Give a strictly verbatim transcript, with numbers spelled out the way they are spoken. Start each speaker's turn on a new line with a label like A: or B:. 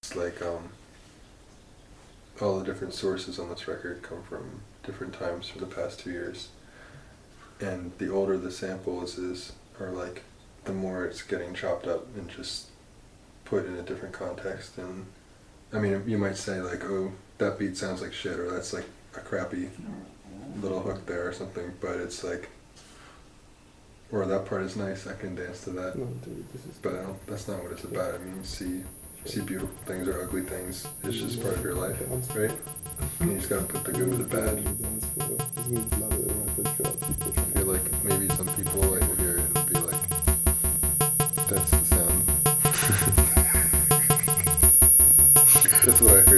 A: It's like um, all the different sources on this record come from different times for the past two years. And the older the samples is, or like, the more it's getting chopped up and just put in a different context. And I mean, you might say like, oh, that beat sounds like shit, or that's like a crappy little hook there or something, but it's like, or that part is nice, I can dance to that.
B: No, dude, this is
A: But I don't, that's not what it's about. I mean, see, see beautiful things or ugly things. It's just part of your life, right? And you just gotta put the good with the bad. I feel like maybe some people like will hear it and be like, that's the sound. That's what I heard.